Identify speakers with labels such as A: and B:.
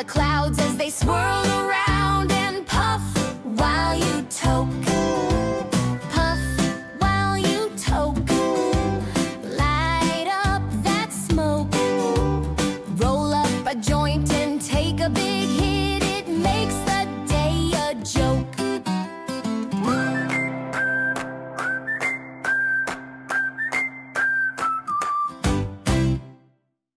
A: clouds as they swirl around and puff while you toke. Puff while you toke. Light up that smoke. Roll up a joint.